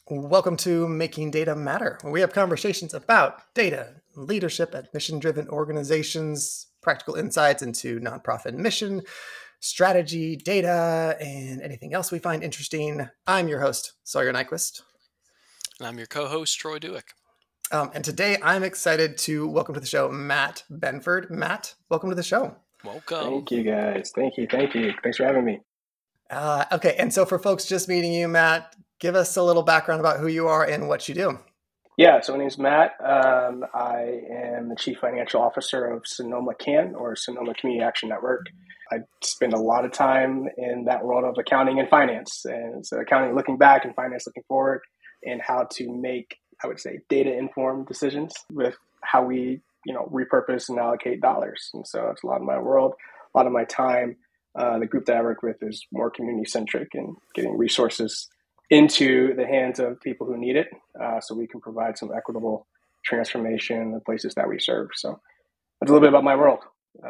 Welcome to Making Data Matter, where we have conversations about data, leadership at mission-driven organizations, practical insights into nonprofit mission, strategy, data, and anything else we find interesting. I'm your host, Sawyer Nyquist. And I'm your co-host, Troy Duick. And today I'm excited to welcome to the show Matt Benford. Matt, welcome to the show. Welcome. Thank you, guys. Thank you. Thanks for having me. Okay, and so for folks just meeting you, Matt, give us a little background about who you are and what you do. Yeah, so my name's Matt. I am the Chief Financial Officer of Sonoma CAN, or Sonoma Community Action Network. I spend a lot of time in that world of accounting and finance. And so accounting looking back and finance looking forward, and how to make, I would say, data-informed decisions with how we, repurpose and allocate dollars. And so it's a lot of my world, a lot of my time. The group that I work with is more community-centric and getting resources into the hands of people who need it, so we can provide some equitable transformation in the places that we serve. So that's a little bit about my world.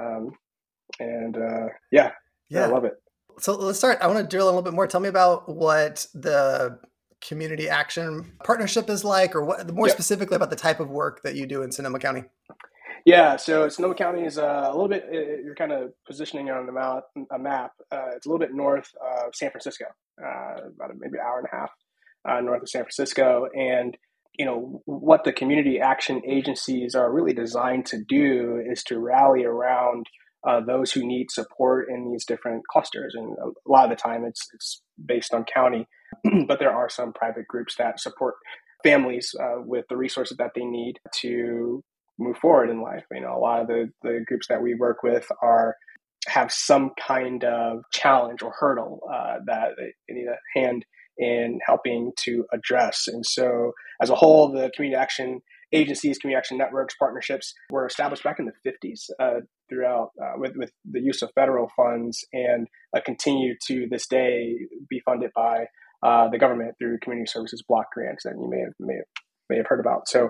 I love it. So let's start. I want to drill a little bit more. Tell me about what the Community Action Partnership is like, or what more specifically about the type of work that you do in Sonoma County. Yeah, so Sonoma County is a little bit, you're kind of positioning it on a map. It's a little bit north of San Francisco, about maybe an hour and a half north of San Francisco. And, what the community action agencies are really designed to do is to rally around those who need support in these different clusters. And a lot of the time it's based on county, but there are some private groups that support families with the resources that they need to move forward in life. A lot of the groups that we work with have some kind of challenge or hurdle that they need a hand in helping to address. And so as a whole, the community action agencies, community action networks, partnerships were established back in the 50s throughout with the use of federal funds, and continue to this day be funded by the government through community services block grants that you may have heard about. So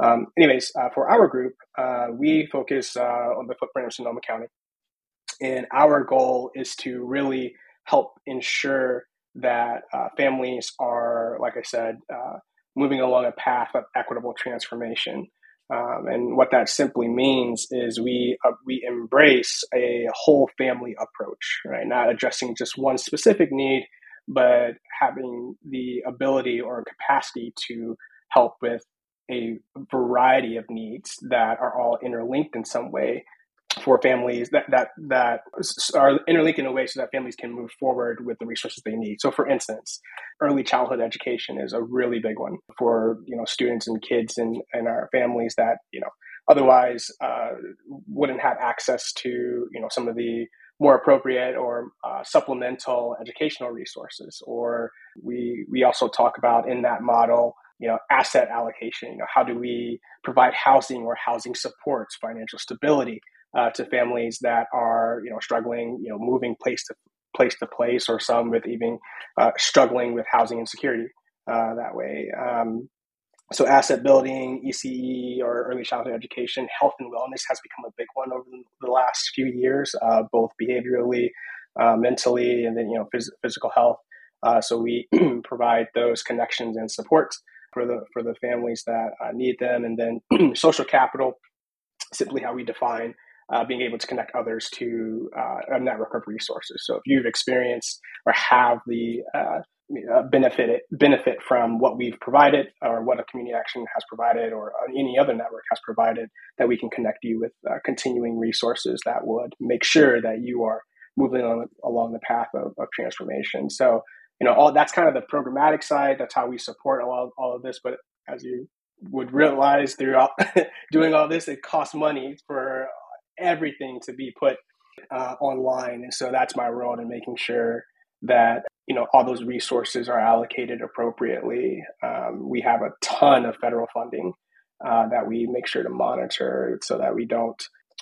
for our group, we focus on the footprint of Sonoma County. And our goal is to really help ensure that families are, like I said, moving along a path of equitable transformation. And what that simply means is we embrace a whole family approach, right? Not addressing just one specific need, but having the ability or capacity to help with a variety of needs that are all interlinked in some way for families that are interlinked in a way so that families can move forward with the resources they need. So for instance, early childhood education is a really big one for, students and kids in our families that, otherwise wouldn't have access to, some of the more appropriate or supplemental educational resources. Or we also talk about in that model, asset allocation. How do we provide housing or housing supports, financial stability to families that are, struggling, moving place to place, or some with even struggling with housing insecurity that way. So asset building, ECE, or early childhood education, health and wellness has become a big one over the last few years, both behaviorally, mentally, and then, physical health. So we provide those connections and supports for the families that need them. And then social capital, simply how we define being able to connect others to a network of resources. So if you've experienced or have the benefit from what we've provided, or what a community action has provided, or any other network has provided, that we can connect you with continuing resources that would make sure that you are moving along the path of transformation. So, all that's kind of the programmatic side. That's how we support all of this. But as you would realize throughout doing all this, it costs money for everything to be put online. And so that's my role in making sure that, all those resources are allocated appropriately. We have a ton of federal funding that we make sure to monitor so that we don't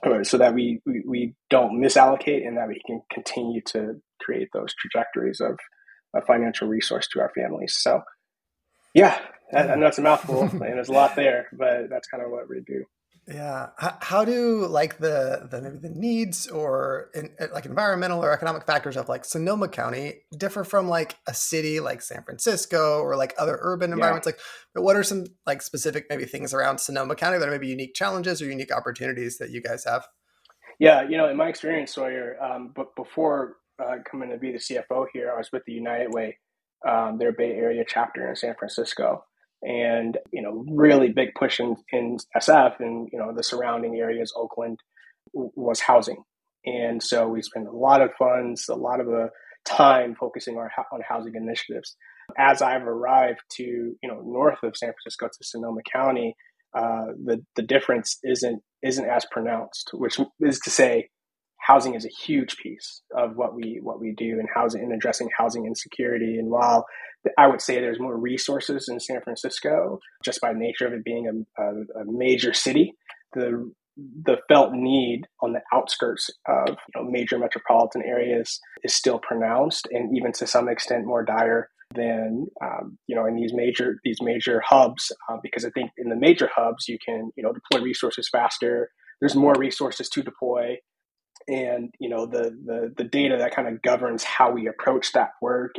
misallocate, and that we can continue to create those trajectories of a financial resource to our families. So I know it's a mouthful and there's a lot there, but that's kind of what we do. Yeah. How do like the maybe the needs or like environmental or economic factors of like Sonoma County differ from like a city like San Francisco or like other urban Yeah. environments? Like, what are some like specific maybe things around Sonoma County that are maybe unique challenges or unique opportunities that you guys have? Yeah, in my experience, Sawyer, but before coming to be the CFO here, I was with the United Way, their Bay Area chapter in San Francisco, and really big push in SF and the surrounding areas, Oakland, was housing, and so we spent a lot of funds, a lot of the time focusing on housing initiatives. As I've arrived to north of San Francisco to Sonoma County, the difference isn't as pronounced, which is to say, housing is a huge piece of what we do in housing and addressing housing insecurity. And while I would say there's more resources in San Francisco, just by nature of it being a major city, the felt need on the outskirts of major metropolitan areas is still pronounced, and even to some extent more dire than in these major hubs, because I think in the major hubs you can deploy resources faster. There's more resources to deploy, and the data that kind of governs how we approach that work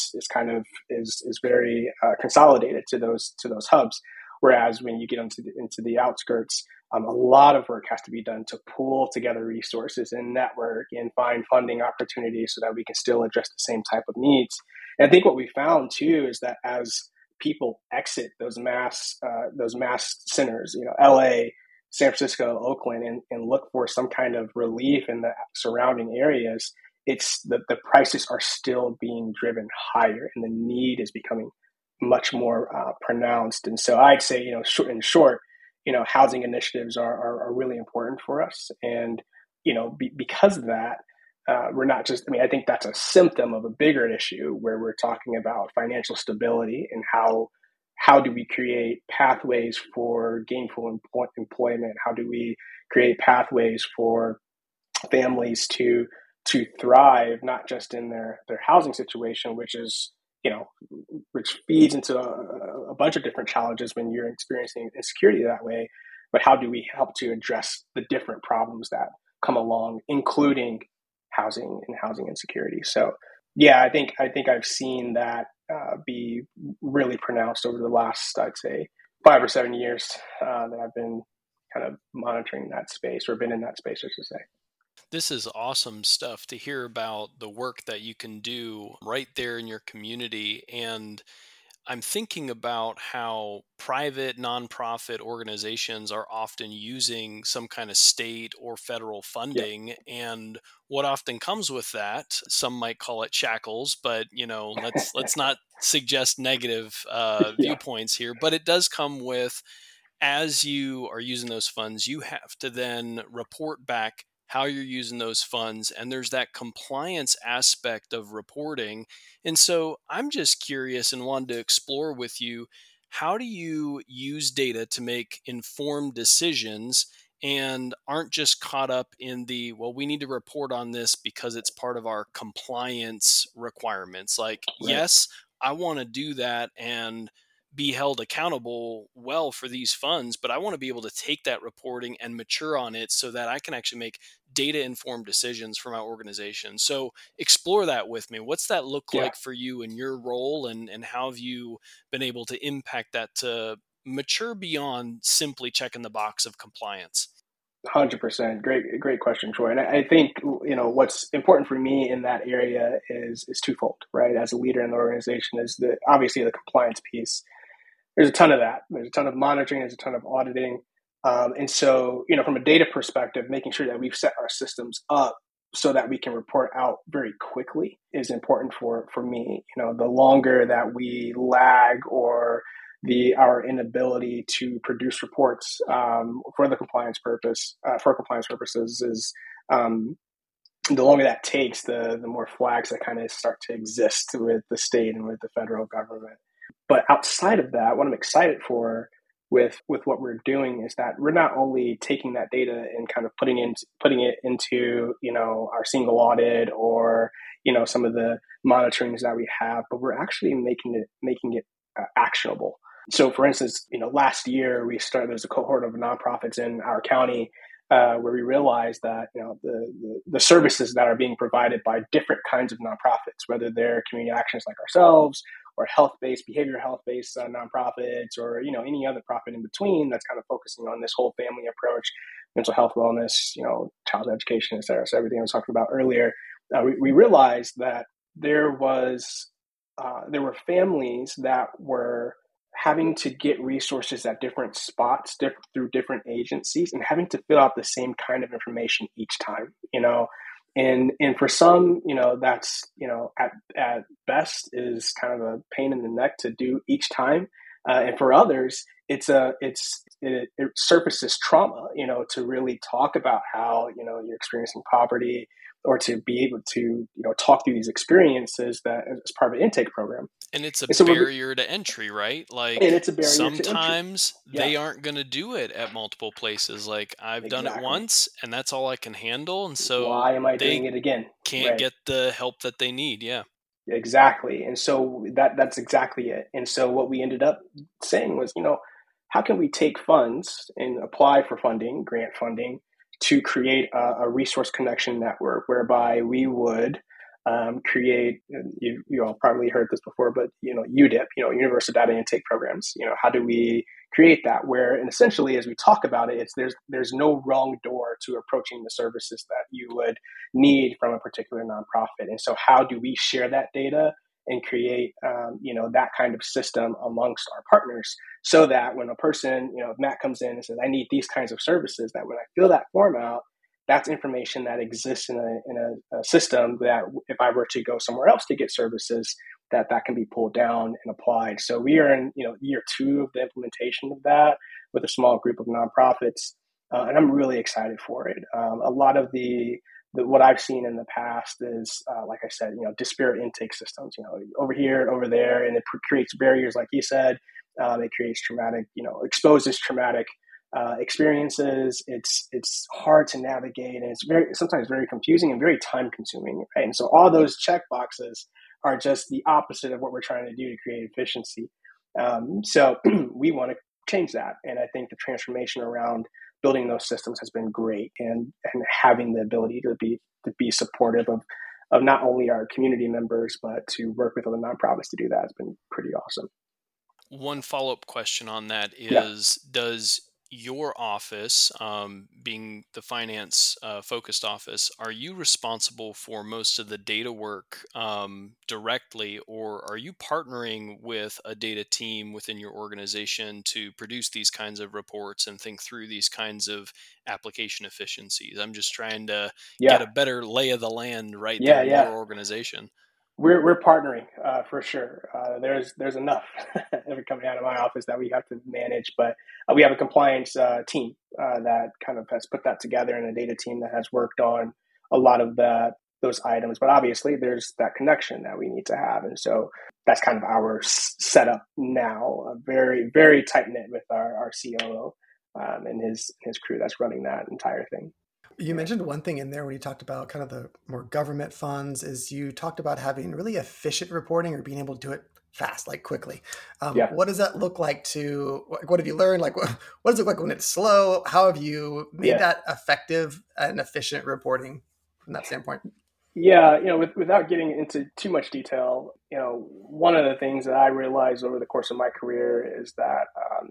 is very consolidated to those hubs. Whereas when you get into the outskirts, a lot of work has to be done to pull together resources and network and find funding opportunities so that we can still address the same type of needs. And I think what we found too is that as people exit those mass centers, LA, San Francisco, Oakland, and look for some kind of relief in the surrounding areas, it's the prices are still being driven higher, and the need is becoming much more pronounced. And so I'd say, in short, housing initiatives are really important for us, and because of that, we're not just. I mean, I think that's a symptom of a bigger issue where we're talking about financial stability and how do we create pathways for gainful employment? How do we create pathways for families to thrive, not just in their housing situation, which feeds into a bunch of different challenges when you're experiencing insecurity that way, but how do we help to address the different problems that come along, including housing and housing insecurity? So, yeah, I think I've seen that be really pronounced over the last, I'd say, 5 or 7 years that I've been kind of monitoring that space, or been in that space, I should say. This is awesome stuff to hear about the work that you can do right there in your community. And I'm thinking about how private nonprofit organizations are often using some kind of state or federal Yeah, funding, and what often comes with that, some might call it shackles, but let's not suggest negative yeah, viewpoints here, but it does come with, as you are using those funds, you have to then report back how you're using those funds. And there's that compliance aspect of reporting. And so I'm just curious and wanted to explore with you, how do you use data to make informed decisions and aren't just caught up in the, well, we need to report on this because it's part of our compliance requirements? Like, right. yes, I want to do that and be held accountable well for these funds, but I want to be able to take that reporting and mature on it so that I can actually make data informed decisions for my organization. So explore that with me. What's that look Yeah. like for you in your role, and how have you been able to impact that to mature beyond simply checking the box of compliance? 100%. Great question, Troy. And I think what's important for me in that area is twofold, right? As a leader in the organization, is the obviously the compliance piece. There's a ton of that. There's a ton of monitoring. There's a ton of auditing, and so from a data perspective, making sure that we've set our systems up so that we can report out very quickly is important for me. The longer that we lag, or our inability to produce reports for compliance purposes is the longer that takes, the more flags that kind of start to exist with the state and with the federal government. But outside of that, what I'm excited for with what we're doing is that we're not only taking that data and kind of putting it into our single audit, or some of the monitorings that we have, but we're actually making it actionable. So, for instance, last year there's a cohort of nonprofits in our county where we realized that the services that are being provided by different kinds of nonprofits, whether they're community actions like ourselves or health-based, behavioral health-based nonprofits, or any other profit in between that's kind of focusing on this whole family approach, mental health, wellness, child education, et cetera. So everything I was talking about earlier, we realized that there were families that were having to get resources at different spots through different agencies and having to fill out the same kind of information each time, and for some, that's, at best is kind of a pain in the neck to do each time. And for others, it surfaces trauma, to really talk about how, you're experiencing poverty, or to be able to, talk through these experiences that as part of an intake program. And it's a And so barrier to entry, right? Like, and it's a barrier sometimes to entry. they aren't going to do it at multiple places. Like, I've done it Exactly. once and that's all I can handle. And so why am I they doing it again? can't Right. get the help that they need. Yeah. Exactly. And so that's exactly it. And so what we ended up saying was, how can we take funds and apply for funding, grant funding, to create a resource connection network whereby we would create, you all probably heard this before, but, UDIP, Universal Data Intake Programs, how do we create that, where, and essentially as we talk about it, there's no wrong door to approaching the services that you would need from a particular nonprofit. And so how do we share that data and create, that kind of system amongst our partners, so that when a person, if Matt comes in and says, I need these kinds of services, that when I fill that form out, that's information that exists in a system that if I were to go somewhere else to get services, that can be pulled down and applied. So we are in, year 2 of the implementation of that with a small group of nonprofits. And I'm really excited for it. A lot of what I've seen in the past is, like I said, disparate intake systems, over here, over there, and it creates barriers, like you said. It creates traumatic, exposes traumatic experiences. It's hard to navigate, and it's sometimes very confusing and very time consuming, right? And so all those check boxes are just the opposite of what we're trying to do to create efficiency. So we want to change that, and I think the transformation around building those systems has been great, and having the ability to be supportive of not only our community members, but to work with other nonprofits to do that has been pretty awesome. One follow-up question on that is, does your office, being the finance focused office, are you responsible for most of the data work directly, or are you partnering with a data team within your organization to produce these kinds of reports and think through these kinds of application efficiencies? I'm just trying to get a better lay of the land right there in your organization. We're partnering for sure. There's enough coming out of my office that we have to manage, but we have a compliance team that kind of has put that together, and a data team that has worked on a lot of those items. But obviously, there's that connection that we need to have, and so that's kind of our setup now. Very, very tight knit with our COO and his crew that's running that entire thing. You mentioned one thing in there when you talked about kind of the more government funds, is you talked about having really efficient reporting, or being able to do it fast, like quickly. What does that look like what have you learned? Like, what does it look like when it's slow? How have you made that effective and efficient reporting from that standpoint? Yeah, without getting into too much detail, one of the things that I realized over the course of my career is that,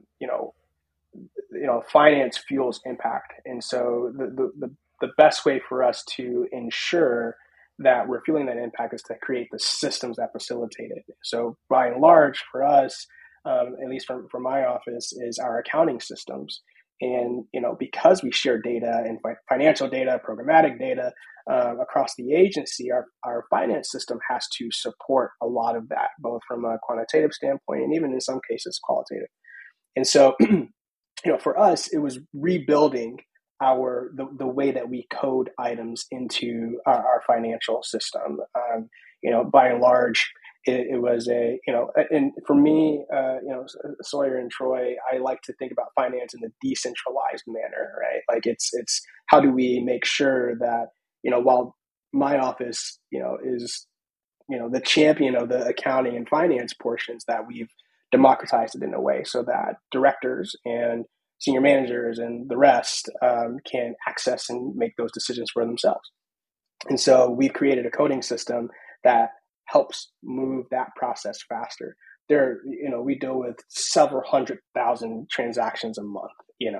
finance fuels impact. And so the best way for us to ensure that we're fueling that impact is to create the systems that facilitate it. So by and large, for us, at least for my office, is our accounting systems. And, because we share data and financial data, programmatic data across the agency, our finance system has to support a lot of that, both from a quantitative standpoint and even in some cases qualitative. And so, for us, it was rebuilding the way that we code items into our financial system. By and large, it was and for me, Sawyer and Troy, I like to think about finance in a decentralized manner, right? Like it's how do we make sure that, while my office, is, the champion of the accounting and finance portions, that we've democratized it in a way so that directors and senior managers and the rest can access and make those decisions for themselves. And so we've created a coding system that helps move that process faster. We deal with several 100,000 transactions a month,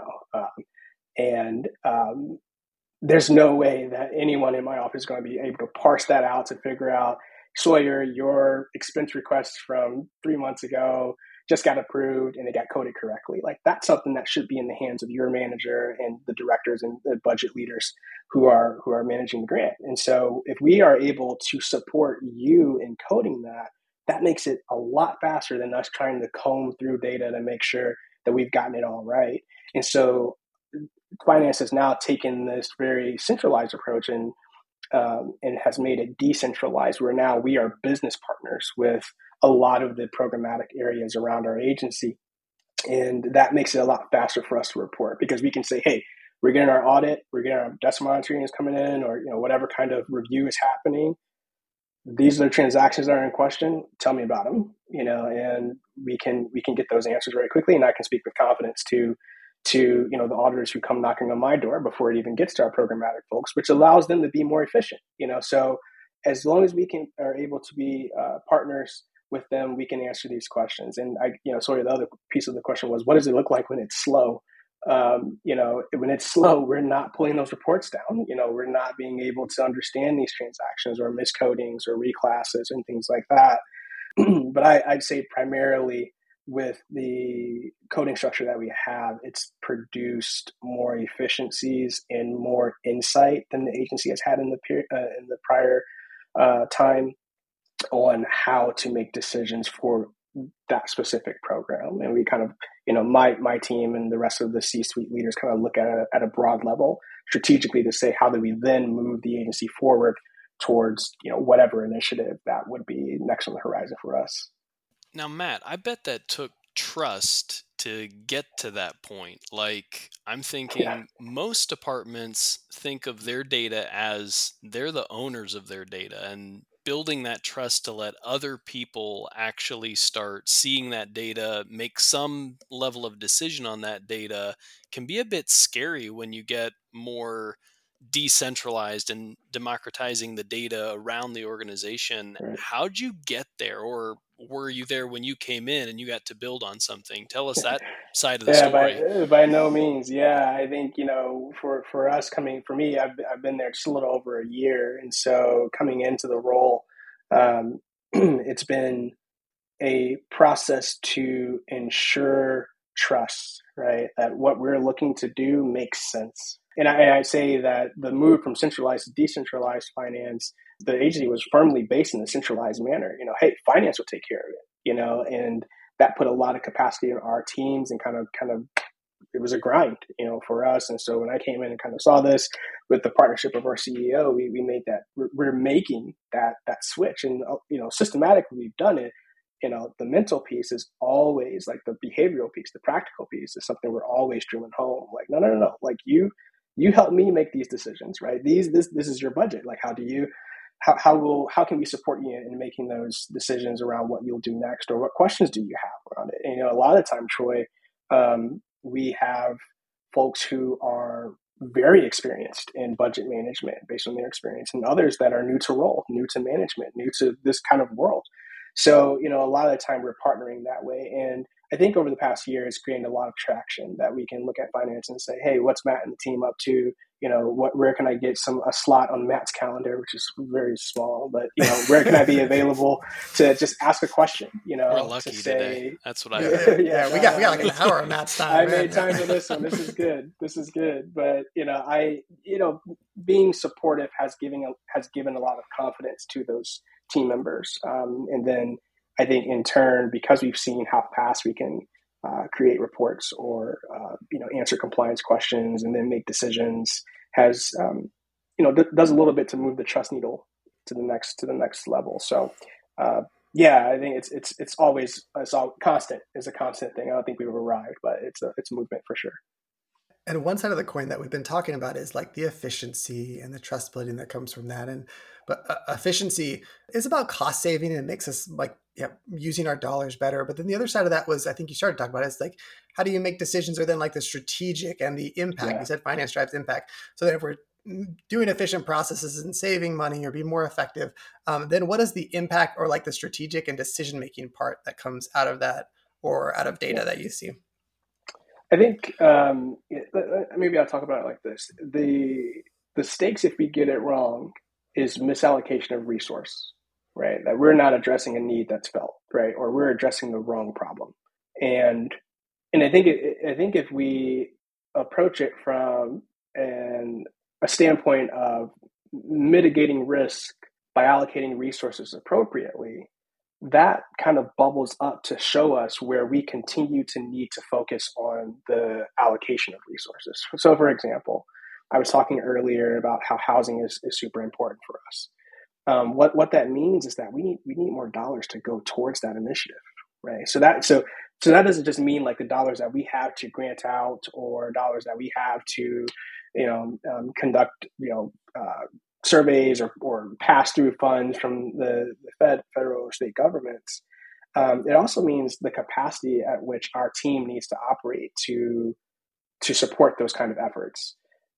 and there's no way that anyone in my office is going to be able to parse that out to figure out, Sawyer, your expense request from 3 months ago just got approved and it got coded correctly. Like, that's something that should be in the hands of your manager and the directors and the budget leaders who are managing the grant. And so if we are able to support you in coding that makes it a lot faster than us trying to comb through data to make sure that we've gotten it all right. And so finance has now taken this very centralized approach and has made it decentralized, where now we are business partners with a lot of the programmatic areas around our agency. And that makes it a lot faster for us to report, because we can say, hey, we're getting our audit, we're getting our desk monitoring is coming in, or whatever kind of review is happening. These are the transactions that are in question. Tell me about them, and we can get those answers very quickly. And I can speak with confidence to the auditors who come knocking on my door before it even gets to our programmatic folks, which allows them to be more efficient. So as long as we are able to be partners with them, we can answer these questions. And the other piece of the question was, what does it look like when it's slow? When it's slow, we're not pulling those reports down. We're not being able to understand these transactions or miscodings or reclasses and things like that. But I'd say primarily with the coding structure that we have, it's produced more efficiencies and more insight than the agency has had in the prior time on how to make decisions for that specific program. And we kind of, my team and the rest of the C-suite leaders kind of look at it at a broad level strategically to say, how do we then move the agency forward towards, whatever initiative that would be next on the horizon for us. Now, Matt, I bet that took trust to get to that point. Like, I'm thinking most departments think of their data as they're the owners of their data, and building that trust to let other people actually start seeing that data, make some level of decision on that data, can be a bit scary when you get more decentralized and democratizing the data around the organization. Right. How'd you get there, or were you there when you came in and you got to build on something? Tell us that side of the story. By no means. Yeah, I think for us for me, I've been there just a little over a year, and so coming into the role, it's been a process to ensure trust, right? That what we're looking to do makes sense. And I say that the move from centralized to decentralized finance, the agency was firmly based in a centralized manner. Hey, finance will take care of it, and that put a lot of capacity in our teams, and kind of it was a grind, for us. And so when I came in and kind of saw this with the partnership of our CEO, we made that, we're making that switch. And, systematically we've done it. The mental piece is always like the behavioral piece, the practical piece is something we're always drilling home. Like, no. Like you help me make these decisions, right? This is your budget. Like, how can we support you in making those decisions around what you'll do next, or what questions do you have around it? And, a lot of the time, Troy, we have folks who are very experienced in budget management based on their experience, and others that are new to role, new to management, new to this kind of world. So, a lot of the time we're partnering that way. And I think over the past year, it's created a lot of traction that we can look at finance and say, hey, what's Matt and the team up to? Where can I get a slot on Matt's calendar, which is very small, but, where can I be available to just ask a question, We're lucky to say, today. That's what I heard. We got like an hour of Matt's time. I made time for this one. This is good. But, being supportive has given a lot of confidence to those team members. And then I think in turn, because we've seen how fast we can create reports or answer compliance questions and then make decisions, has does a little bit to move the trust needle to the next level. So I think it's always constant. It's a constant thing. I don't think we've arrived, but it's a movement for sure. And one side of the coin that we've been talking about is like the efficiency and the trust building that comes from that. And But efficiency is about cost saving, and it makes us like using our dollars better. But then the other side of that was, I think you started talking about it, is like, how do you make decisions, or then like the strategic and the impact? Yeah. You said finance drives impact. So that if we're doing efficient processes and saving money or being more effective, then what is the impact or like the strategic and decision making part that comes out of that or out of data Yeah. that you see? I think maybe I'll talk about it like this: the stakes if we get it wrong is misallocation of resource, right? That we're not addressing a need that's felt, right, or we're addressing the wrong problem, and I think if we approach it from a standpoint of mitigating risk by allocating resources appropriately, that kind of bubbles up to show us where we continue to need to focus on the allocation of resources. So, for example, I was talking earlier about how housing is super important for us. What that means is that we need more dollars to go towards that initiative, right? So that doesn't just mean like the dollars that we have to grant out or dollars that we have to, conduct, surveys or pass through funds from the federal or state governments. It also means the capacity at which our team needs to operate to support those kind of efforts.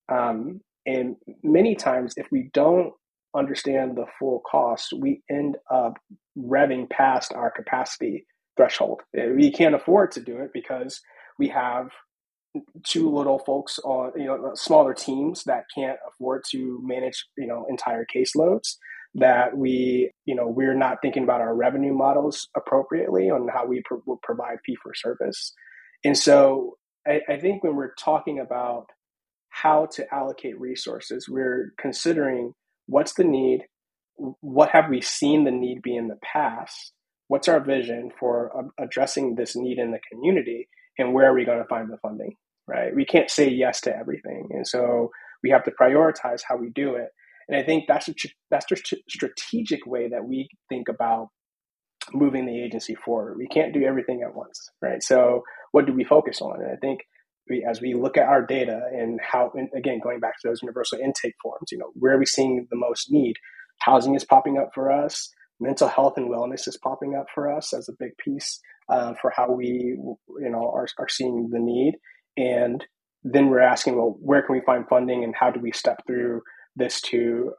And many times, if we don't understand the full cost, we end up revving past our capacity threshold. We can't afford to do it because we have too little folks on, smaller teams that can't afford to manage, entire caseloads. That we're not thinking about our revenue models appropriately on how we will provide fee for service. And so I think when we're talking about how to allocate resources, we're considering what's the need, what have we seen the need be in the past, what's our vision for addressing this need in the community, and where are we going to find the funding, right? We can't say yes to everything. And so we have to prioritize how we do it. And I think that's the strategic way that we think about moving the agency forward. We can't do everything at once, right? So what do we focus on? And I think as we look at our data and how, and again, going back to those universal intake forms, where are we seeing the most need? Housing is popping up for us. Mental health and wellness is popping up for us as a big piece for how we, are seeing the need. And then we're asking, well, where can we find funding, and how do we step through this to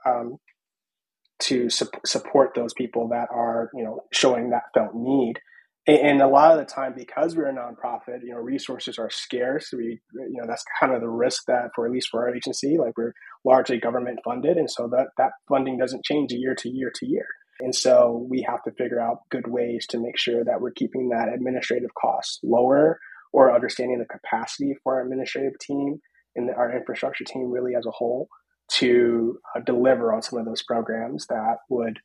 support those people that are, showing that felt need. And a lot of the time, because we're a nonprofit, resources are scarce. That's kind of the risk that, for at least for our agency, like we're largely government funded, and so that funding doesn't change year to year to year. And so we have to figure out good ways to make sure that we're keeping that administrative cost lower, or understanding the capacity for our administrative team and our infrastructure team really as a whole to deliver on some of those programs that would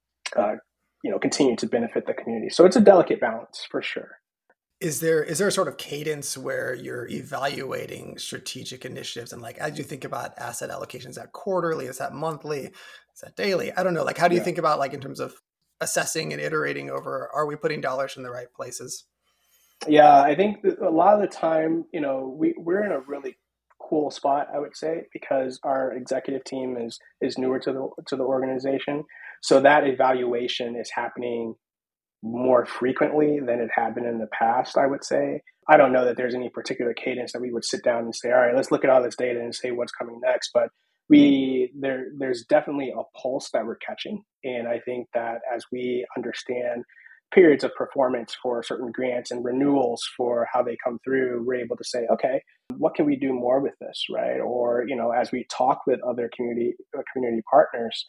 continue to benefit the community. So it's a delicate balance for sure. Is there a sort of cadence where you're evaluating strategic initiatives, and like as you think about asset allocations, is that quarterly, is that monthly, is that daily? I don't know. Like, how do you think about, like, in terms of assessing and iterating over, are we putting dollars in the right places? Yeah, I think that a lot of the time, we're in a really cool spot, I would say, because our executive team is newer to the organization. So that evaluation is happening more frequently than it had been in the past, I would say. I don't know that there's any particular cadence that we would sit down and say, all right, let's look at all this data and say what's coming next. But there's definitely a pulse that we're catching. And I think that as we understand periods of performance for certain grants and renewals for how they come through, we're able to say, okay, what can we do more with this, right? Or, as we talk with other community partners,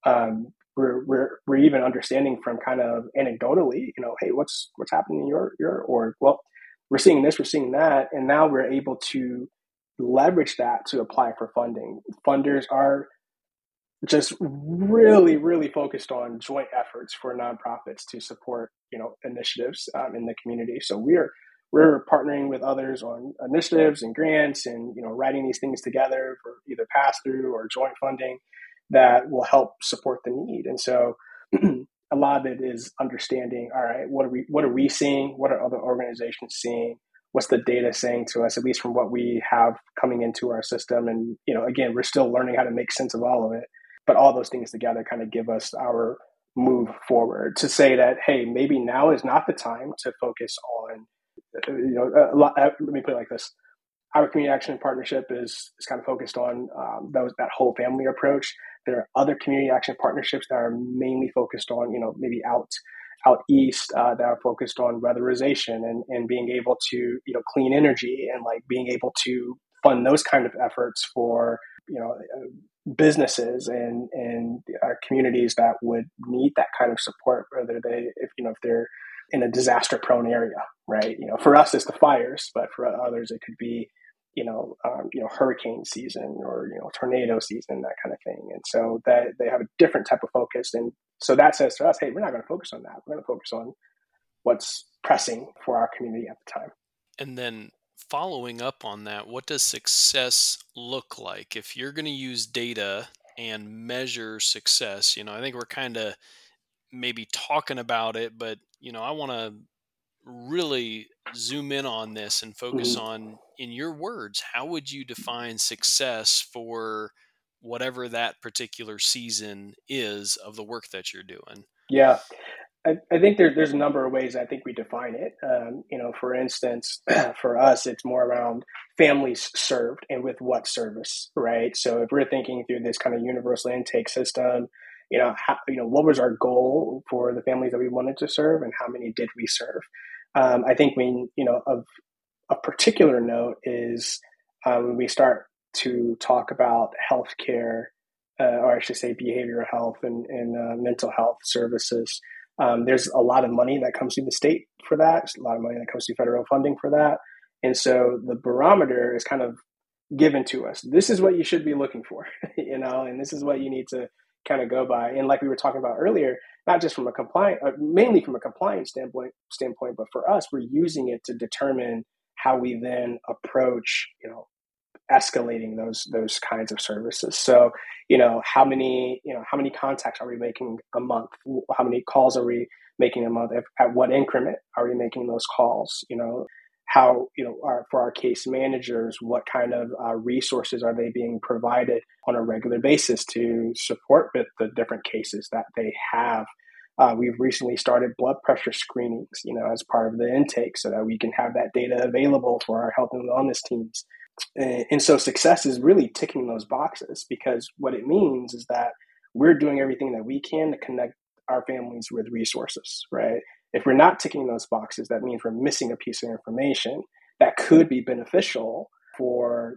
we're even understanding from kind of anecdotally, hey, what's happening in your org? Well, we're seeing this, we're seeing that, and now we're able to leverage that to apply for funding. Funders are just really, really focused on joint efforts for nonprofits to support, initiatives in the community. So we're partnering with others on initiatives and grants, and writing these things together for either pass through or joint funding that will help support the need. And so a lot of it is understanding, all right, what are we seeing? What are other organizations seeing? What's the data saying to us, at least from what we have coming into our system? And, again, we're still learning how to make sense of all of it. But all those things together kind of give us our move forward to say that, hey, maybe now is not the time to focus on, let me put it like this. Our community action partnership is kind of focused on that whole family approach. There are other community action partnerships that are mainly focused on, maybe out east that are focused on weatherization and being able to, clean energy and like being able to fund those kind of efforts for, businesses and communities that would need that kind of support, whether if they're in a disaster prone area, right? For us, it's the fires, but for others, it could be, hurricane season or, tornado season, that kind of thing. And so that they have a different type of focus. And so that says to us, hey, we're not going to focus on that. We're going to focus on what's pressing for our community at the time. And then following up on that, what does success look like? If you're going to use data and measure success, I think we're kind of maybe talking about it, but, I want to really zoom in on this and focus Mm-hmm. on, in your words, how would you define success for whatever that particular season is of the work that you're doing? Yeah. I think there's a number of ways I think we define it. For instance, for us, it's more around families served and with what service, right? So if we're thinking through this kind of universal intake system, what was our goal for the families that we wanted to serve, and how many did we serve? I think of a particular note is when we start to talk about healthcare, or I should say behavioral health and mental health services. There's a lot of money that comes through the state for that. There's a lot of money that comes through federal funding for that. And so the barometer is kind of given to us. This is what you should be looking for, and this is what you need to kind of go by. And like we were talking about earlier, not just from a mainly from a compliance standpoint, but for us, we're using it to determine how we then approach, escalating those kinds of services. So, how many contacts are we making a month? How many calls are we making a month? At what increment are we making those calls? How, for our case managers, what kind of resources are they being provided on a regular basis to support with the different cases that they have? We've recently started blood pressure screenings, as part of the intake, so that we can have that data available for our health and wellness teams. And so success is really ticking those boxes, because what it means is that we're doing everything that we can to connect our families with resources, right? If we're not ticking those boxes, that means we're missing a piece of information that could be beneficial for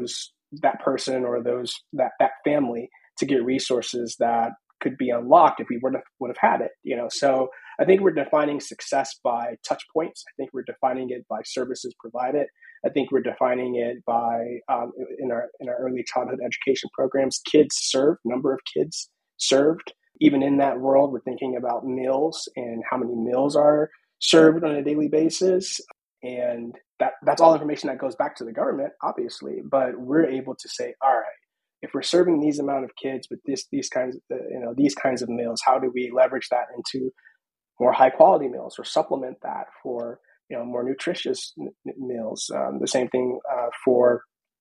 that person or that family to get resources that could be unlocked if we would have had it. So I think we're defining success by touch points. I think we're defining it by services provided. I think we're defining it by in our early childhood education programs, kids served, number of kids served. Even in that world, we're thinking about meals and how many meals are served on a daily basis. And that's all information that goes back to the government, obviously. But we're able to say, all right, if we're serving these amount of kids with these kinds of meals, how do we leverage that into more high quality meals, or supplement that for more nutritious meals? The same thing for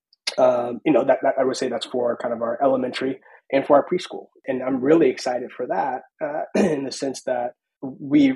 that I would say that's for kind of our elementary and for our preschool. And I'm really excited for that in the sense that we've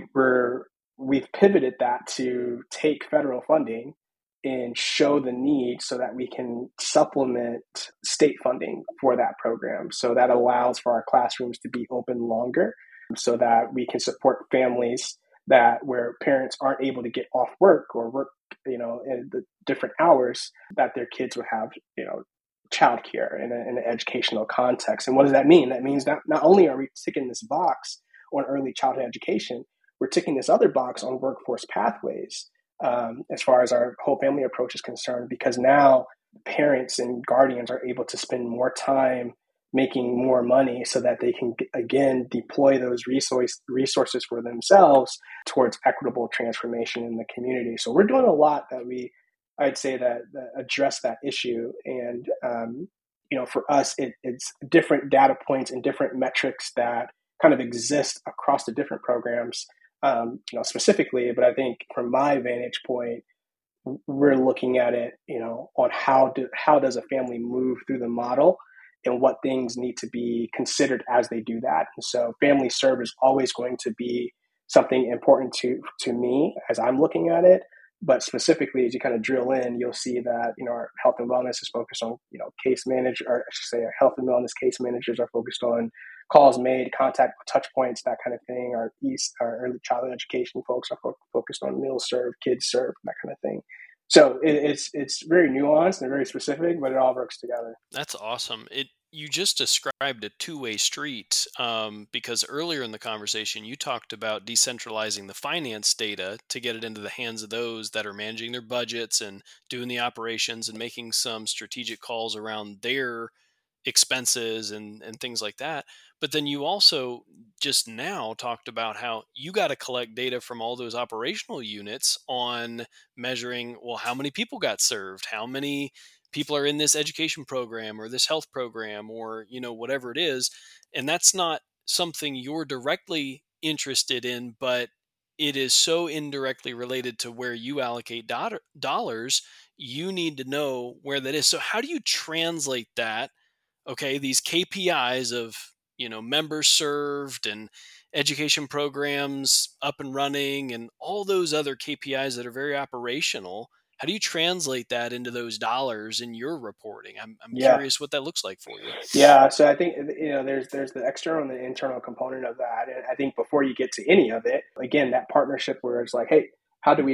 pivoted that to take federal funding and show the need so that we can supplement state funding for that program. So that allows for our classrooms to be open longer, so that we can support families where parents aren't able to get off work or work, in the different hours, that their kids would have, childcare in an educational context. And what does that mean? That means not only are we ticking this box on early childhood education, we're ticking this other box on workforce pathways, as far as our whole family approach is concerned, because now parents and guardians are able to spend more time making more money so that they can, again, deploy those resources for themselves towards equitable transformation in the community. So we're doing a lot I'd say that address that issue. And, for us, it's different data points and different metrics that kind of exist across the different programs, specifically. But I think from my vantage point, we're looking at it, on how does a family move through the model, and what things need to be considered as they do that. And so family serve is always going to be something important to me as I'm looking at it. But specifically, as you kind of drill in, you'll see that, our health and wellness is focused on, case manager, or I should say our health and wellness case managers are focused on calls made, contact touch points, that kind of thing. Our early childhood education folks are focused on meals served, kids served, that kind of thing. So it's very nuanced and very specific, but it all works together. That's awesome. You just described a two-way street, because earlier in the conversation you talked about decentralizing the finance data to get it into the hands of those that are managing their budgets and doing the operations and making some strategic calls around their expenses and things like that. But then you also just now talked about how you got to collect data from all those operational units on measuring, well, how many people got served, how many people are in this education program or this health program, or whatever it is. And that's not something you're directly interested in, but it is so indirectly related to where you allocate dollars. You need to know where that is. So how do you translate that? Okay, these KPIs of members served and education programs up and running and all those other KPIs that are very operational. How do you translate that into those dollars in your reporting? I'm Yeah. curious what that looks like for you. Yeah, so I think there's the external and the internal component of that, and I think before you get to any of it, again, that partnership where it's like, hey, how do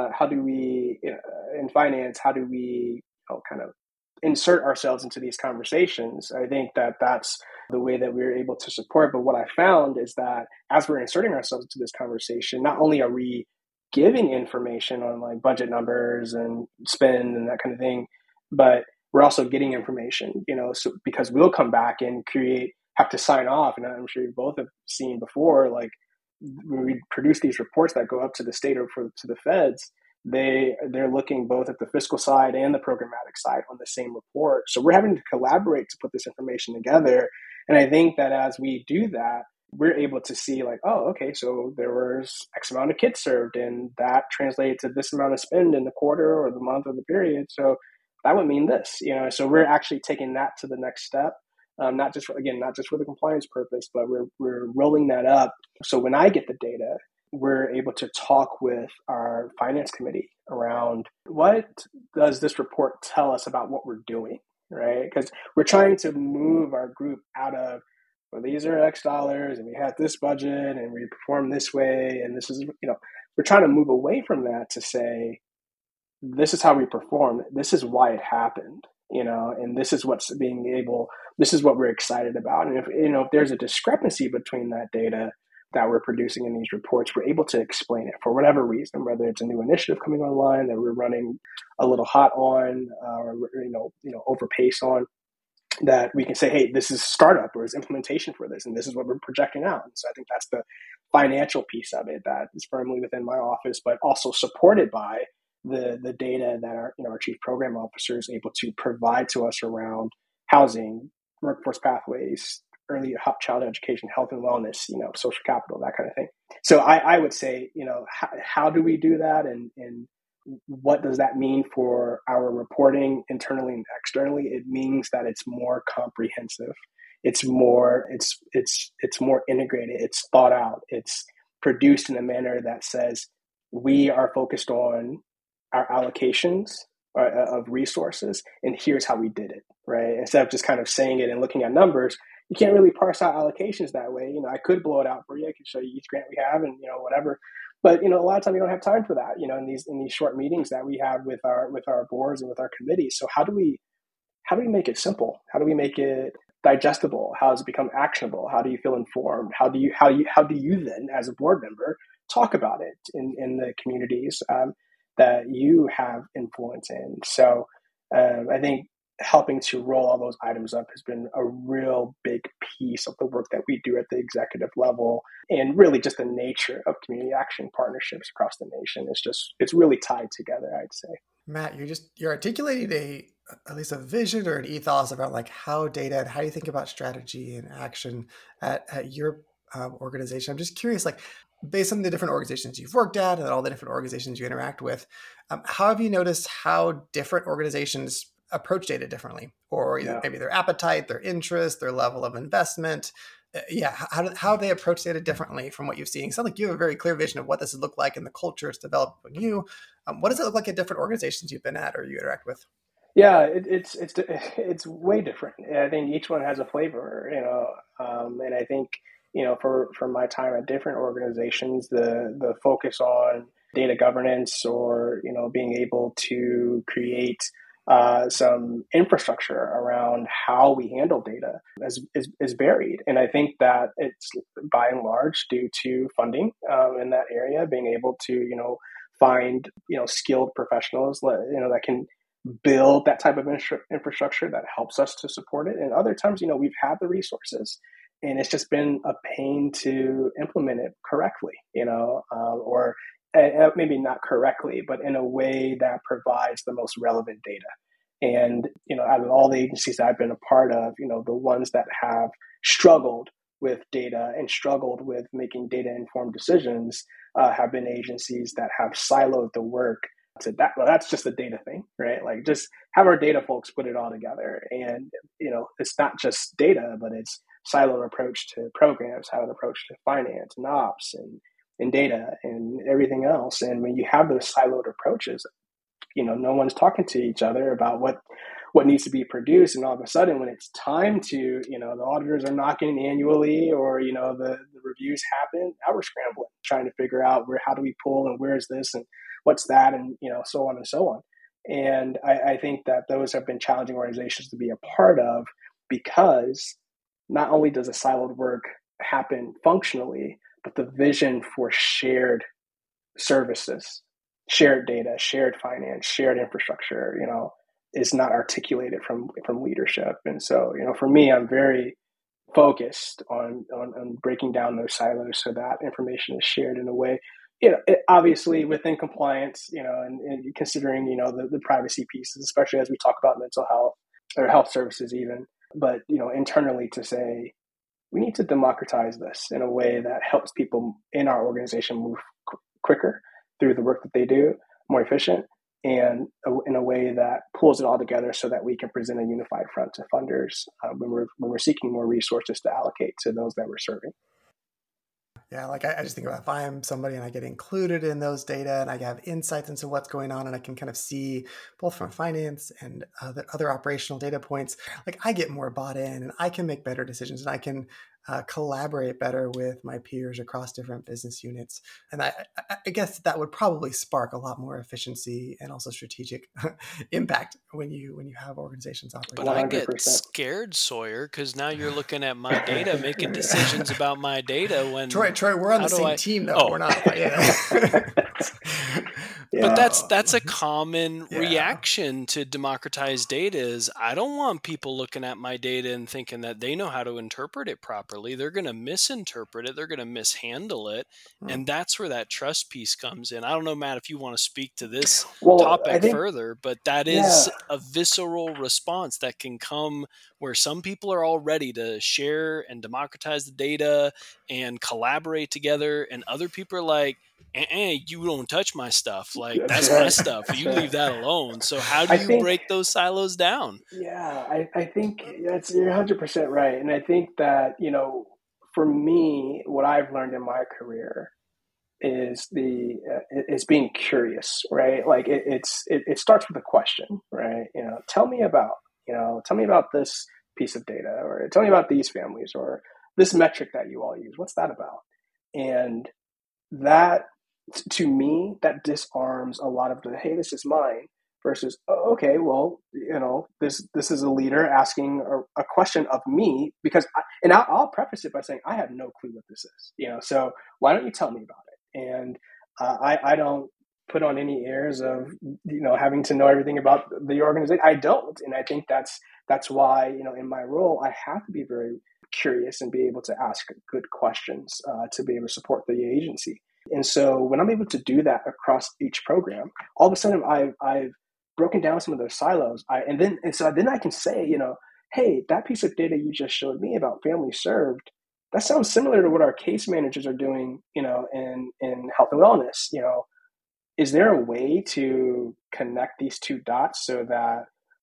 we in finance, how do we kind of insert ourselves into these conversations? I think that's the way that we're able to support. But what I found is that as we're inserting ourselves into this conversation, not only are we giving information on like budget numbers and spend and that kind of thing, but we're also getting information, so because we'll come back and have to sign off. And I'm sure you both have seen before, like when we produce these reports that go up to the state or to the feds, they're looking both at the fiscal side and the programmatic side on the same report. So we're having to collaborate to put this information together. And I think that as we do that, we're able to see like, oh, okay, so there was X amount of kids served, and that translated to this amount of spend in the quarter or the month or the period. So that would mean this, so we're actually taking that to the next step. Not just for the compliance purpose, but we're rolling that up. So when I get the data, we're able to talk with our finance committee around what does this report tell us about what we're doing, right? Because we're trying to move our group out of, well, these are X dollars and we have this budget and we perform this way. And this is, we're trying to move away from that to say, this is how we perform. This is why it happened, and this is this is what we're excited about. And if there's a discrepancy between that data that we're producing in these reports, we're able to explain it for whatever reason, whether it's a new initiative coming online that we're running a little hot on, or, over pace on, that we can say, hey, this is startup or is implementation for this, and this is what we're projecting out. And so I think that's the financial piece of it that is firmly within my office, but also supported by the data that our chief program officer is able to provide to us around housing, workforce pathways, early childhood education, health and wellness, social capital, that kind of thing. So I would say, how do we do that, and what does that mean for our reporting internally and externally? It means that it's more comprehensive. It's more integrated. It's thought out. It's produced in a manner that says we are focused on our allocations of resources, and here's how we did it, right? Instead of just kind of saying it and looking at numbers, you can't really parse out allocations that way. I could blow it out for you. I could show you each grant we have and, whatever. But, a lot of time you don't have time for that, in these short meetings that we have with our boards and with our committees. So how do we make it simple? How do we make it digestible? How does it become actionable? How do you feel informed? How do you then, as a board member, talk about it in the communities that you have influence in? So I think helping to roll all those items up has been a real big piece of the work that we do at the executive level, and really just the nature of community action partnerships across the nation. It's really tied together, I'd say. Matt, you're articulating at least a vision or an ethos about like how data and how you think about strategy and action at your organization. I'm just curious, like based on the different organizations you've worked at and all the different organizations you interact with, how have you noticed how different organizations approach data differently, or Yeah. maybe their appetite, their interest, their level of investment. How they approach data differently from what you've seen? It sounds like you have a very clear vision of what this would look like and the culture it's developed in you. What does it look like at different organizations you've been at or you interact with? Yeah, it's way different. I think each one has a flavor, and I think for my time at different organizations, the focus on data governance or being able to create some infrastructure around how we handle data is varied, and I think that it's by and large due to funding in that area, being able to find skilled professionals that can build that type of infrastructure that helps us to support it. And other times, we've had the resources and it's just been a pain to implement it correctly, or maybe not correctly, but in a way that provides the most relevant data. And, out of all the agencies that I've been a part of, the ones that have struggled with data and struggled with making data informed decisions have been agencies that have siloed the work to that. Well, that's just a data thing, right? Like just have our data folks put it all together. And, it's not just data, but it's siloed approach to programs, how an approach to finance and ops and data and everything else. And when you have those siloed approaches, no one's talking to each other about what needs to be produced. And all of a sudden, when it's time to, the auditors are knocking annually or, the reviews happen, now we're scrambling, trying to figure out how do we pull and where is this and what's that and, so on and so on. And I think that those have been challenging organizations to be a part of because not only does the siloed work happen functionally, but the vision for shared services, shared data, shared finance, shared infrastructure, is not articulated from leadership. And so, for me, I'm very focused on breaking down those silos so that information is shared in a way, obviously within compliance, and considering, the privacy pieces, especially as we talk about mental health or health services even, but, internally to say, we need to democratize this in a way that helps people in our organization move quicker through the work that they do, more efficient, and in a way that pulls it all together so that we can present a unified front to funders when we're seeking more resources to allocate to those that we're serving. Yeah, like I just think about if I'm somebody and I get included in those data and I have insights into what's going on and I can kind of see both from finance and other operational data points, like I get more bought in and I can make better decisions and I can collaborate better with my peers across different business units. And I guess that would probably spark a lot more efficiency and also strategic impact when you have organizations operating. But I 100%. get scared, Sawyer, because now you're looking at my data, making decisions about my data. When Troy, we're on the same team, though. Oh. We're not. But that's a common reaction to democratized data is I don't want people looking at my data and thinking that they know how to interpret it properly. They're going to misinterpret it. They're going to mishandle it. And that's where that trust piece comes in. I don't know, Matt, if you want to speak to this topic further, but that is a visceral response that can come where some people are all ready to share and democratize the data and collaborate together. And other people are like, you don't touch my stuff. Like that's my stuff. You leave that alone. So how do you break those silos down? Yeah, I think you're 100% right. And I think that, for me, what I've learned in my career is is being curious, right? Like it starts with a question, right? Tell me about this piece of data, or tell me about these families, or this metric that you all use. What's that about? And that, to me, that disarms a lot of the, hey, this is mine, versus, oh, okay, well, this is a leader asking a question of me because, I'll preface it by saying I have no clue what this is, so why don't you tell me about it? And I don't put on any airs of, having to know everything about the organization. I don't, and I think that's why, in my role, I have to be very curious and be able to ask good questions to be able to support the agency. And so when I'm able to do that across each program, all of a sudden I've broken down some of those silos. So then I can say, hey, that piece of data you just showed me about families served, that sounds similar to what our case managers are doing, in health and wellness. Is there a way to connect these two dots so that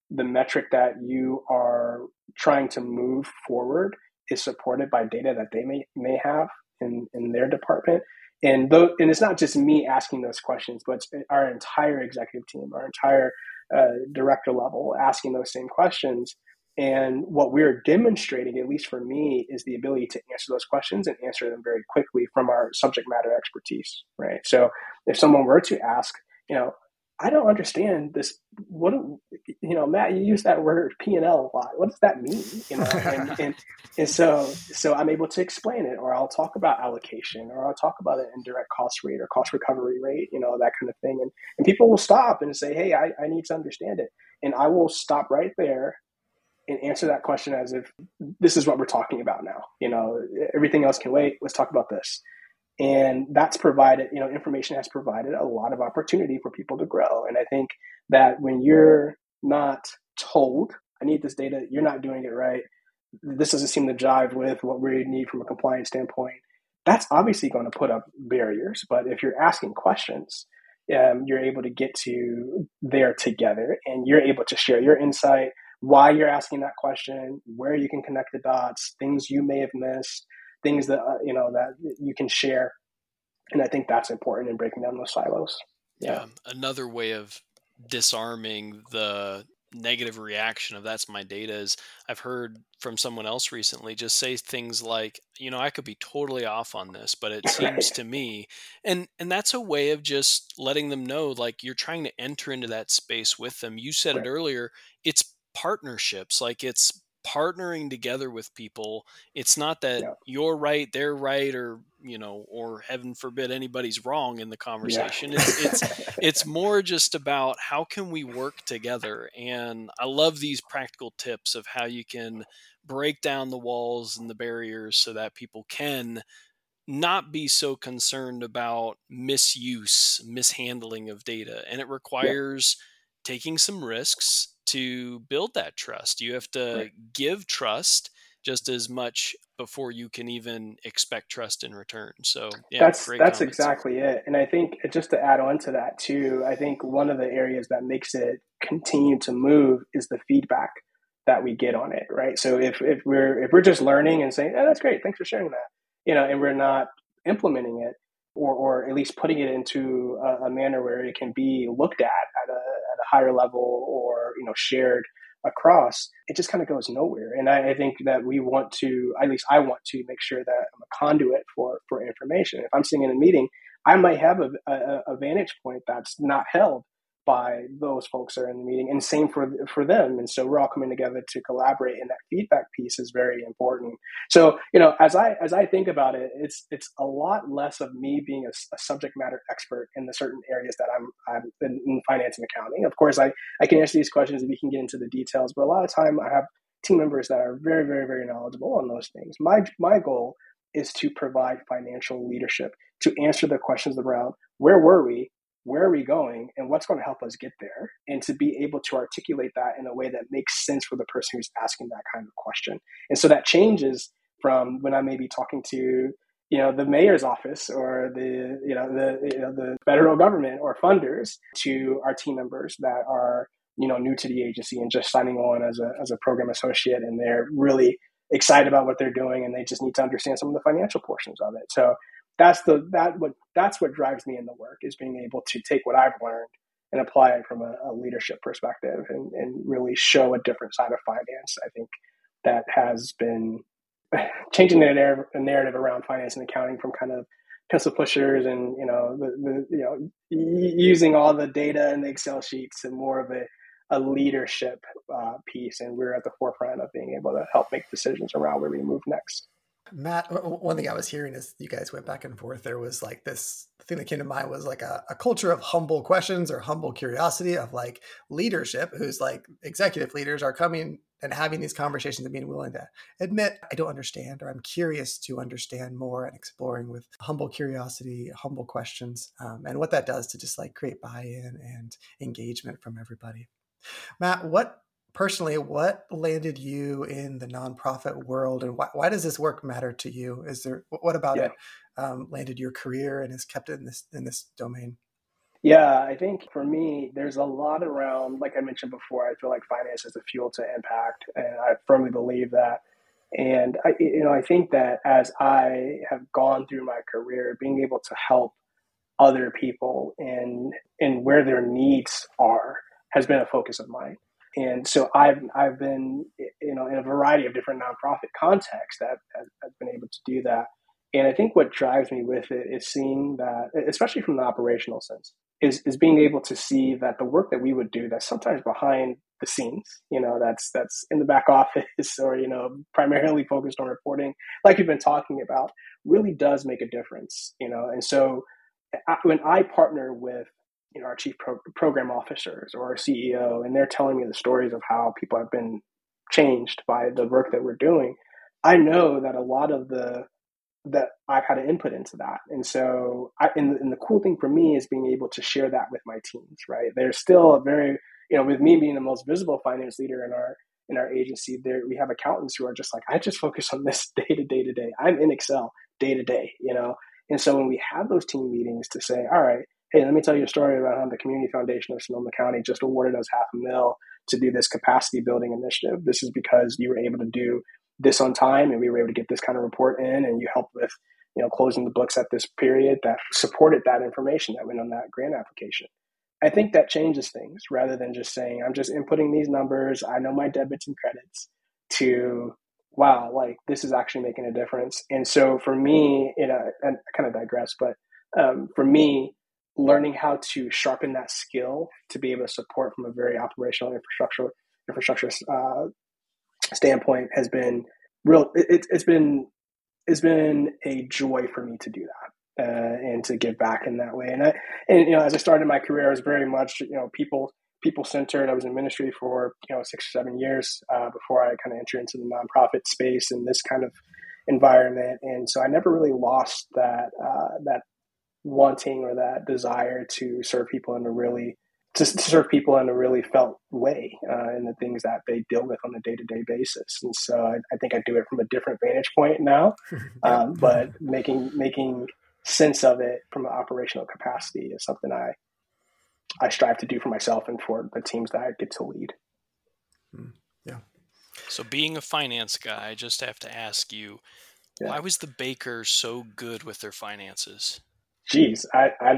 the metric that you are trying to move forward is supported by data that they may have in their department. And it's not just me asking those questions, but it's our entire executive team, our entire director level asking those same questions. And what we're demonstrating, at least for me, is the ability to answer those questions and answer them very quickly from our subject matter expertise, right? So if someone were to ask, I don't understand this. What, Matt, you use that word P&L a lot. What does that mean? And so I'm able to explain it, or I'll talk about allocation, or I'll talk about an indirect cost rate or cost recovery rate, that kind of thing. And people will stop and say, hey, I need to understand it. And I will stop right there and answer that question as if this is what we're talking about now. Everything else can wait. Let's talk about this. And that's provided, information has provided a lot of opportunity for people to grow. And I think that when you're not told, I need this data, you're not doing it right, this doesn't seem to jive with what we need from a compliance standpoint, that's obviously going to put up barriers. But if you're asking questions, you're able to get to there together, and you're able to share your insight, why you're asking that question, where you can connect the dots, things you may have missed, things that that you can share. And I think that's important in breaking down those silos. Yeah. Another way of disarming the negative reaction of that's my data is I've heard from someone else recently just say things like, I could be totally off on this, but it seems to me, and that's a way of just letting them know, like, you're trying to enter into that space with them. You said it earlier, it's partnerships, like it's partnering together with people. It's not that you're right, they're right, or or heaven forbid anybody's wrong in the conversation. It's more just about how can we work together. And I love these practical tips of how you can break down the walls and the barriers so that people can not be so concerned about mishandling of data. And it requires taking some risks to build that trust. You have to give trust just as much before you can even expect trust in return. So that's exactly it. And I think just to add on to that too, I think one of the areas that makes it continue to move is the feedback that we get on it, right? So if we're just learning and saying, oh, that's great, thanks for sharing that, and we're not implementing it, or at least putting it into a manner where it can be looked at a higher level, or shared across, it just kind of goes nowhere. And I think that we want to, at least I want to, make sure that I'm a conduit for information. If I'm sitting in a meeting, I might have a vantage point that's not held by those folks that are in the meeting, and same for them. And so we're all coming together to collaborate, and that feedback piece is very important. So as I think about it, it's a lot less of me being a subject matter expert in the certain areas that I'm in finance and accounting. Of course, I can answer these questions and we can get into the details, but a lot of time I have team members that are very, very, very knowledgeable on those things. My goal is to provide financial leadership, to answer the questions around where were we, where are we going, and what's going to help us get there, and to be able to articulate that in a way that makes sense for the person who's asking that kind of question. And so that changes from when I may be talking to the mayor's office, or the federal government or funders, to our team members that are new to the agency and just signing on as a program associate, and they're really excited about what they're doing, and they just need to understand some of the financial portions of it. So that's what drives me in the work, is being able to take what I've learned and apply it from a leadership perspective, and really show a different side of finance. I think that has been changing the narrative around finance and accounting from kind of pencil pushers and using all the data and the Excel sheets, and more of a leadership piece. And we're at the forefront of being able to help make decisions around where we move next. Matt, one thing I was hearing is you guys went back and forth. There was like this thing that came to mind was like a culture of humble questions or humble curiosity of like leadership, who's like executive leaders are coming and having these conversations and being willing to admit, I don't understand, or I'm curious to understand more, and exploring with humble curiosity, humble questions, and what that does to just like create buy-in and engagement from everybody. Matt, what landed you in the nonprofit world, and why does this work matter to you? What about it landed your career and has kept it in this domain? Yeah, I think for me, there's a lot around, like I mentioned before, I feel like finance is the fuel to impact, and I firmly believe that. And I think that as I have gone through my career, being able to help other people in where their needs are has been a focus of mine. And so I've been in a variety of different nonprofit contexts that has been able to do that. And I think what drives me with it is seeing that, especially from the operational sense, is being able to see that the work that we would do that's sometimes behind the scenes, that's in the back office or, primarily focused on reporting, like you've been talking about, really does make a difference, And so when I partner with our chief program officers or our CEO, and they're telling me the stories of how people have been changed by the work that we're doing, I know that a lot of that I've had an input into that. And so, and the cool thing for me is being able to share that with my teams. Right? There's still a very, with me being the most visible finance leader in our agency, there we have accountants who are just like, I just focus on this day to day to day. I'm in Excel day to day. And so when we have those team meetings to say, all right, hey, let me tell you a story about how the Community Foundation of Sonoma County just awarded us $500,000 to do this capacity building initiative. This is because you were able to do this on time and we were able to get this kind of report in, and you helped with closing the books at this period that supported that information that went on that grant application. I think that changes things rather than just saying, I'm just inputting these numbers, I know my debits and credits, to wow, like this is actually making a difference. And so for me, and I kind of digress, but for me, learning how to sharpen that skill to be able to support from a very operational infrastructure standpoint has been real. It's been a joy for me to do that and to give back in that way. And as I started my career, I was very much people centered. I was in ministry for 6 or 7 years before I kind of entered into the nonprofit space and this kind of environment. And so I never really lost that wanting or that desire to serve people in a really felt way in the things that they deal with on a day-to-day basis. And so I think I do it from a different vantage point now, but making sense of it from an operational capacity is something I strive to do for myself and for the teams that I get to lead. Yeah. So being a finance guy, I just have to ask you, why was the baker so good with their finances? Geez,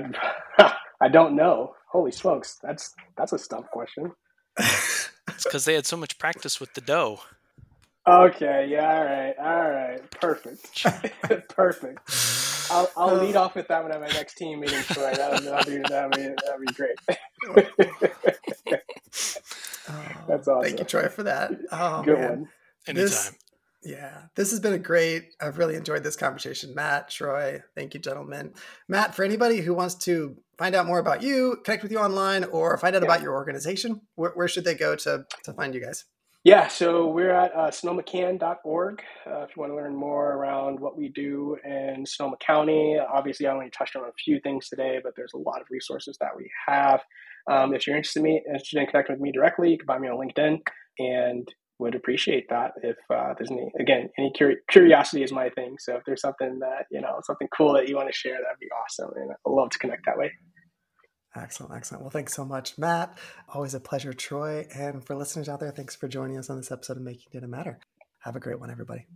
I don't know. Holy smokes, that's a stump question. It's because they had so much practice with the dough. Okay, yeah, all right, perfect, perfect. I'll lead off with that one at my next team meeting, Troy. That'd be great. That's awesome. Thank you, Troy, for that. Oh, good man. one. Anytime. This has been I've really enjoyed this conversation. Matt, Troy, thank you, gentlemen. Matt, for anybody who wants to find out more about you, connect with you online, or find out about your organization, where should they go to find you guys? Yeah, so we're at sonomacan.org if you want to learn more around what we do in Sonoma County. Obviously, I only touched on a few things today, but there's a lot of resources that we have. If you're interested in connecting with me directly, you can find me on LinkedIn, and would appreciate that. If there's any curiosity is my thing. So if there's something that, something cool that you want to share, that'd be awesome. And I'd love to connect that way. Excellent. Well, thanks so much, Matt. Always a pleasure, Troy. And for listeners out there, thanks for joining us on this episode of Making Data Matter. Have a great one, everybody.